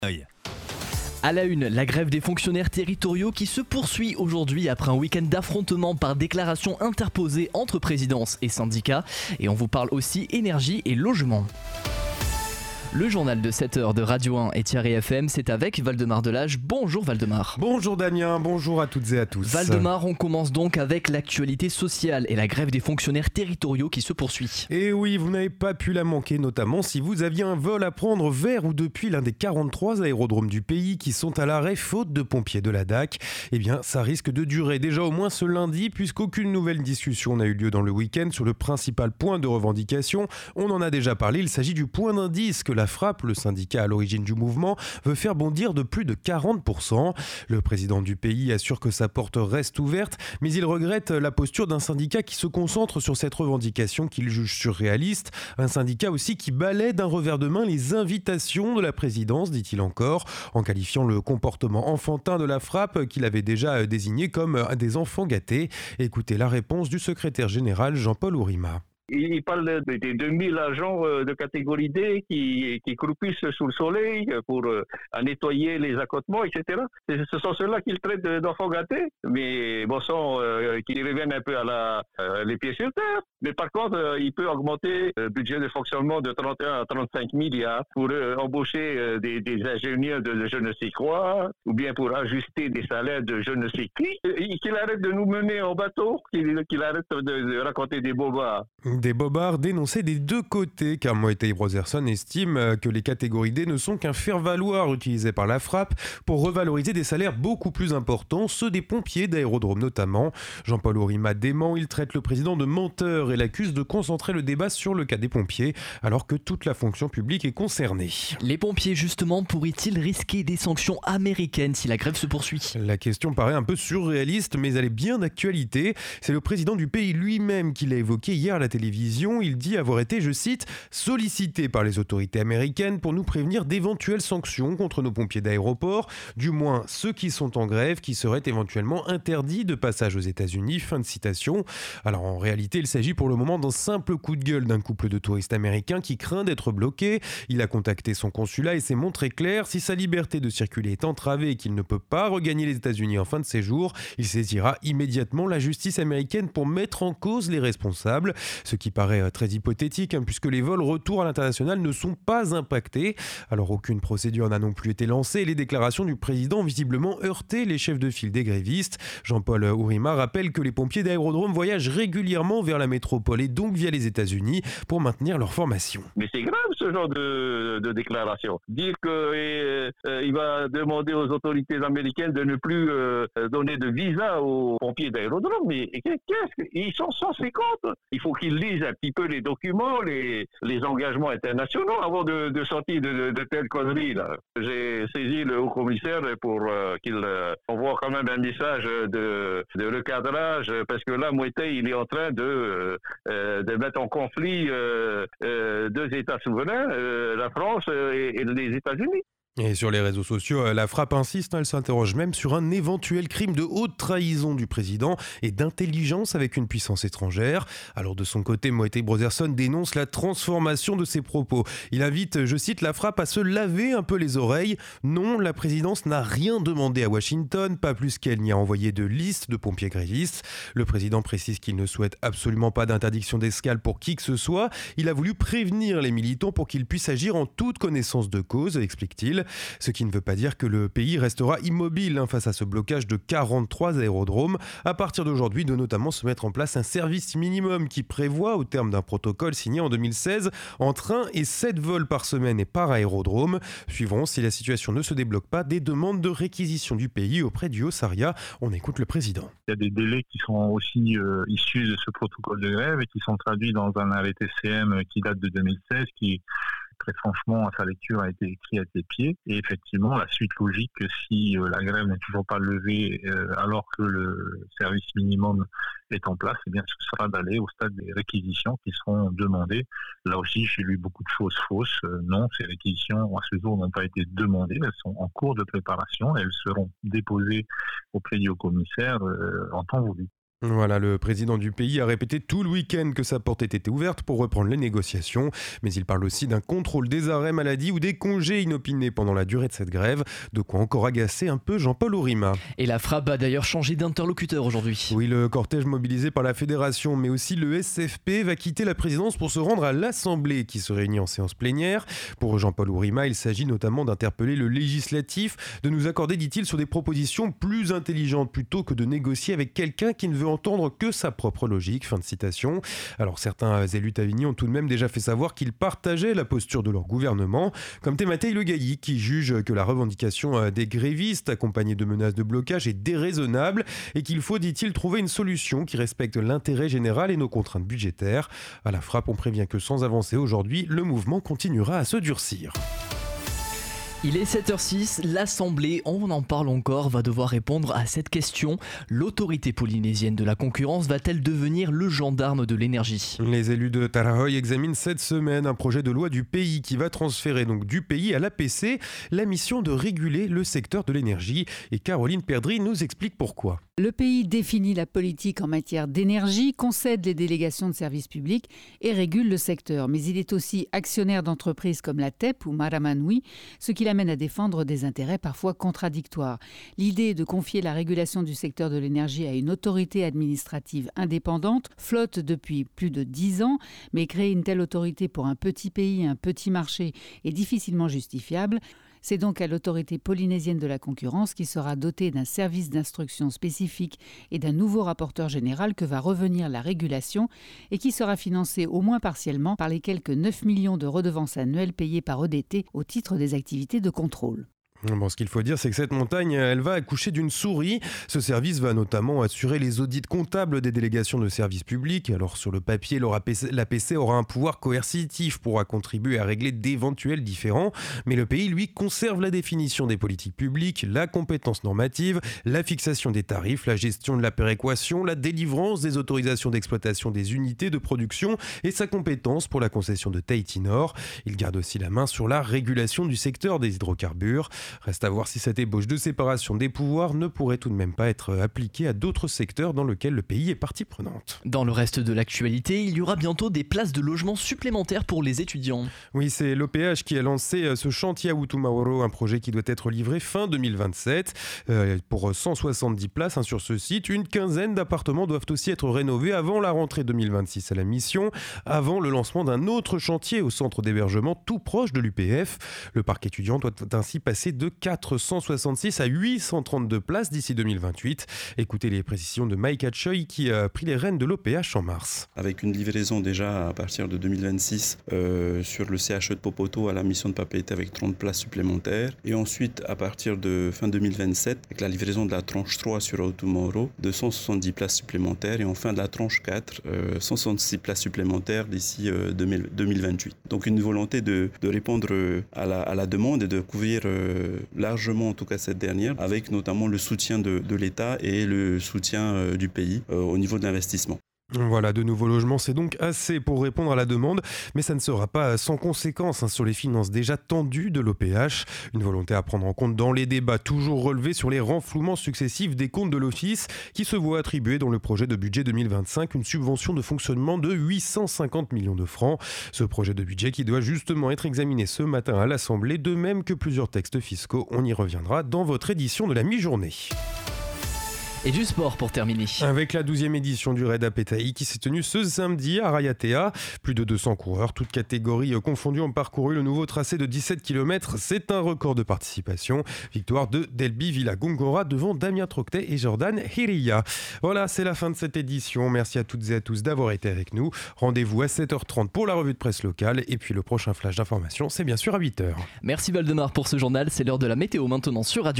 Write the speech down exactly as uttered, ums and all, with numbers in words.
À la une, la grève des fonctionnaires territoriaux qui se poursuit aujourd'hui après un week-end d'affrontements par déclaration interposée entre présidence et syndicats. Et on vous parle aussi énergie et logement. Le journal de sept heures de Radio un et Thierry F M, c'est avec Valdemar Delage. Bonjour Valdemar. Bonjour Damien, bonjour à toutes et à tous. Valdemar, on commence donc avec l'actualité sociale et la grève des fonctionnaires territoriaux qui se poursuit. Et oui, vous n'avez pas pu la manquer, notamment si vous aviez un vol à prendre vers ou depuis l'un des quarante-trois aérodromes du pays qui sont à l'arrêt faute de pompiers de la D A C. Eh bien, ça risque de durer déjà au moins ce lundi, puisqu'aucune nouvelle discussion n'a eu lieu dans le week-end sur le principal point de revendication. On en a déjà parlé, il s'agit du point d'indice que la Frappe, le syndicat à l'origine du mouvement, veut faire bondir de plus de quarante pour cent. Le président du pays assure que sa porte reste ouverte, mais il regrette la posture d'un syndicat qui se concentre sur cette revendication qu'il juge surréaliste. Un syndicat aussi qui balaie d'un revers de main les invitations de la présidence, dit-il encore, en qualifiant le comportement enfantin de la Frappe qu'il avait déjà désigné comme des enfants gâtés. Écoutez la réponse du secrétaire général Jean-Paul Ourima. Il parle des deux mille agents de catégorie D qui, qui croupissent sous le soleil pour euh, nettoyer les accotements, et cetera. Ce sont ceux-là qu'il traite d'enfants gâtés, mais bon sang, euh, qu'ils reviennent un peu à la, euh, les pieds sur terre. Mais par contre, euh, il peut augmenter le budget de fonctionnement de trente et un à trente-cinq milliards pour euh, embaucher euh, des, des ingénieurs de je ne sais quoi, ou bien pour ajuster des salaires de je ne sais qui. Et qu'il arrête de nous mener en bateau, qu'il, qu'il arrête de, de raconter des bobards. Des bobards dénoncés des deux côtés, car Moëtei Brotherson estime que les catégories D ne sont qu'un faire-valoir utilisé par la Frappe pour revaloriser des salaires beaucoup plus importants, ceux des pompiers d'aérodrome notamment. Jean-Paul Ourima dément, il traite le président de menteur et l'accuse de concentrer le débat sur le cas des pompiers, alors que toute la fonction publique est concernée. Les pompiers justement pourraient-ils risquer des sanctions américaines si la grève se poursuit ? La question paraît un peu surréaliste, mais elle est bien d'actualité. C'est le président du pays lui-même qui l'a évoqué hier à la télévision. Il dit avoir été, je cite, sollicité par les autorités américaines pour nous prévenir d'éventuelles sanctions contre nos pompiers d'aéroport, du moins ceux qui sont en grève, qui seraient éventuellement interdits de passage aux États-Unis. Fin de citation. Alors en réalité, il s'agit pour le moment d'un simple coup de gueule d'un couple de touristes américains qui craint d'être bloqué. Il a contacté son consulat et s'est montré clair, si sa liberté de circuler est entravée et qu'il ne peut pas regagner les États-Unis en fin de séjour, il saisira immédiatement la justice américaine pour mettre en cause les responsables. Ce qui paraît très hypothétique, hein, puisque les vols retour à l'international ne sont pas impactés. Alors aucune procédure n'a non plus été lancée et les déclarations du président ont visiblement heurté les chefs de file des grévistes. Jean-Paul Ourima rappelle que les pompiers d'aérodrome voyagent régulièrement vers la métropole et donc via les États-Unis pour maintenir leur formation. Mais c'est grave ce genre de, de déclaration. Dire qu'il euh, euh, va demander aux autorités américaines de ne plus euh, donner de visa aux pompiers d'aérodrome, mais qu'est-ce qu'ils sont cent cinquante. Il faut qu'ils lisent un petit peu les documents, les, les engagements internationaux avant de, de sortir de, de, de telles conneries là. J'ai saisi le haut-commissaire pour euh, qu'il euh, envoie quand même un message de, de recadrage, parce que là, Moëtei, il est en train de, euh, de mettre en conflit euh, euh, deux États souverains, euh, la France et, et les États-Unis. Et sur les réseaux sociaux, la Frappe insiste, elle s'interroge même sur un éventuel crime de haute trahison du président et d'intelligence avec une puissance étrangère. Alors de son côté, Moëtei Brotherson dénonce la transformation de ses propos. Il invite, je cite, la Frappe à se laver un peu les oreilles. Non, la présidence n'a rien demandé à Washington, pas plus qu'elle n'y a envoyé de liste de pompiers grévistes. Le président précise qu'il ne souhaite absolument pas d'interdiction d'escale pour qui que ce soit. Il a voulu prévenir les militants pour qu'ils puissent agir en toute connaissance de cause, explique-t-il. Ce qui ne veut pas dire que le pays restera immobile face à ce blocage de quarante-trois aérodromes. À partir d'aujourd'hui, de notamment se mettre en place un service minimum qui prévoit, au terme d'un protocole signé en deux mille seize, entre un et sept vols par semaine et par aérodrome. Suivront, si la situation ne se débloque pas, des demandes de réquisition du pays auprès du Haut-Saria. On écoute le président. Il y a des délais qui sont aussi euh, issus de ce protocole de grève et qui sont traduits dans un arrêté C M qui date de deux mille seize, qui très franchement, à sa lecture, a été écrit à tes pieds. Et effectivement, la suite logique, si euh, la grève n'est toujours pas levée euh, alors que le service minimum est en place, eh bien, ce sera d'aller au stade des réquisitions qui seront demandées. Là aussi, j'ai lu beaucoup de choses fausses. Euh, non, ces réquisitions, à ce jour, n'ont pas été demandées. Elles sont en cours de préparation. Elles seront déposées auprès du haut-commissaire euh, en temps voulu. Voilà, le président du pays a répété tout le week-end que sa porte était ouverte pour reprendre les négociations, mais il parle aussi d'un contrôle des arrêts maladie ou des congés inopinés pendant la durée de cette grève, de quoi encore agacer un peu Jean-Paul Ourima. Et la Frappe a d'ailleurs changé d'interlocuteur aujourd'hui. Oui, le cortège mobilisé par la fédération, mais aussi le S F P, va quitter la présidence pour se rendre à l'Assemblée qui se réunit en séance plénière. Pour Jean-Paul Ourima, il s'agit notamment d'interpeller le législatif, de nous accorder, dit-il, sur des propositions plus intelligentes plutôt que de négocier avec quelqu'un qui ne veut entendre que sa propre logique. Fin de citation. Alors certains élus Tavigny ont tout de même déjà fait savoir qu'ils partageaient la posture de leur gouvernement, comme Thématei Le Gailly qui juge que la revendication des grévistes accompagnée de menaces de blocage est déraisonnable et qu'il faut, dit-il, trouver une solution qui respecte l'intérêt général et nos contraintes budgétaires. À la Frappe, on prévient que sans avancer aujourd'hui, le mouvement continuera à se durcir. Il est sept heures six, l'Assemblée, on en parle encore, va devoir répondre à cette question. L'autorité polynésienne de la concurrence va-t-elle devenir le gendarme de l'énergie ? Les élus de Tarahoy examinent cette semaine un projet de loi du pays qui va transférer donc du pays à l'A P C la mission de réguler le secteur de l'énergie. Et Caroline Perdry nous explique pourquoi. Le pays définit la politique en matière d'énergie, concède les délégations de services publics et régule le secteur. Mais il est aussi actionnaire d'entreprises comme la T E P ou Maramanui, ce qui l'amène à défendre des intérêts parfois contradictoires. L'idée est de confier la régulation du secteur de l'énergie à une autorité administrative indépendante flotte depuis plus de dix ans, mais créer une telle autorité pour un petit pays, un petit marché est difficilement justifiable. C'est donc à l'autorité polynésienne de la concurrence qui sera dotée d'un service d'instruction spécifique et d'un nouveau rapporteur général que va revenir la régulation et qui sera financé au moins partiellement par les quelques neuf millions de redevances annuelles payées par E D T au titre des activités de contrôle. Bon, ce qu'il faut dire, c'est que cette montagne, elle va accoucher d'une souris. Ce service va notamment assurer les audits comptables des délégations de services publics. Alors, sur le papier, l'A P C aura un pouvoir coercitif, pourra contribuer à régler d'éventuels différends. Mais le pays, lui, conserve la définition des politiques publiques, la compétence normative, la fixation des tarifs, la gestion de la péréquation, la délivrance des autorisations d'exploitation des unités de production et sa compétence pour la concession de Tahiti Nord. Il garde aussi la main sur la régulation du secteur des hydrocarbures. Reste à voir si cette ébauche de séparation des pouvoirs ne pourrait tout de même pas être appliquée à d'autres secteurs dans lesquels le pays est partie prenante. Dans le reste de l'actualité, il y aura bientôt des places de logement supplémentaires pour les étudiants. Oui, c'est l'O P H qui a lancé ce chantier à Utumaoro, un projet qui doit être livré fin deux mille vingt-sept. Euh, pour cent soixante-dix places hein, sur ce site, une quinzaine d'appartements doivent aussi être rénovés avant la rentrée deux mille vingt-six à la mission, avant le lancement d'un autre chantier au centre d'hébergement tout proche de l'U P F. Le parc étudiant doit ainsi passer de quatre cent soixante-six à huit cent trente-deux places d'ici deux mille vingt-huit. Écoutez les précisions de Mike Hatchoy qui a pris les rênes de l'O P H en mars. Avec une livraison déjà à partir de deux mille vingt-six euh, sur le C H E de Popoto à la mission de Papeete avec trente places supplémentaires. Et ensuite, à partir de fin deux mille vingt-sept, avec la livraison de la tranche trois sur Utumaoro, deux cent soixante-dix places supplémentaires. Et enfin de la tranche quatre, euh, cent soixante-six places supplémentaires d'ici euh, deux mille vingt-huit. Donc une volonté de, de répondre à la, à la demande et de couvrir euh, largement en tout cas cette dernière, avec notamment le soutien de, de l'État et le soutien euh, du pays euh, au niveau de l'investissement. Voilà, de nouveaux logements, c'est donc assez pour répondre à la demande, mais ça ne sera pas sans conséquences hein, sur les finances déjà tendues de l'O P H. Une volonté à prendre en compte dans les débats toujours relevés sur les renflouements successifs des comptes de l'Office qui se voit attribuer dans le projet de budget deux mille vingt-cinq une subvention de fonctionnement de huit cent cinquante millions de francs. Ce projet de budget qui doit justement être examiné ce matin à l'Assemblée, de même que plusieurs textes fiscaux. On y reviendra dans votre édition de la mi-journée. Et du sport pour terminer. Avec la douzième édition du Raid à Petai qui s'est tenue ce samedi à Rayatea. Plus de deux cents coureurs, toutes catégories confondues, ont parcouru le nouveau tracé de dix-sept kilomètres. C'est un record de participation. Victoire de Delby Villa-Gongora devant Damien Troctet et Jordan Hiria. Voilà, c'est la fin de cette édition. Merci à toutes et à tous d'avoir été avec nous. Rendez-vous à sept heures trente pour la revue de presse locale. Et puis le prochain flash d'information, c'est bien sûr à huit heures. Merci Valdemar pour ce journal. C'est l'heure de la météo maintenant sur Radio.